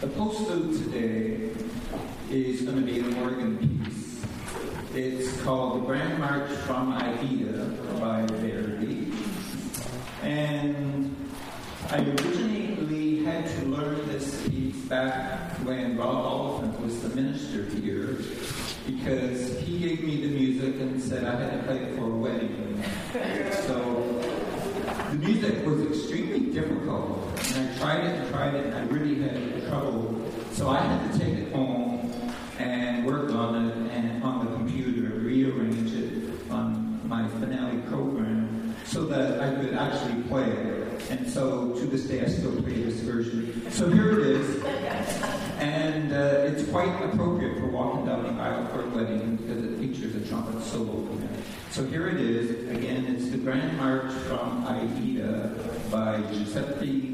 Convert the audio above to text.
The postlude today is going to be an organ piece. It's called The Grand March from Aida by Verdi. And I originally had to learn this piece back when Rob Oliphant was the minister here, because he gave me the music and said I had to play it for a wedding. So the music was extremely difficult, and I tried it, and I really had trouble. So I had to take it home and work on it and on the computer, rearrange it on my Finale program so that I could actually play it. And so to this day I still play this version. So here it is, and it's quite appropriate for walking down the aisle for a wedding because it features a trumpet solo. So here it is. Again, it's the Grand March from Aida by Giuseppe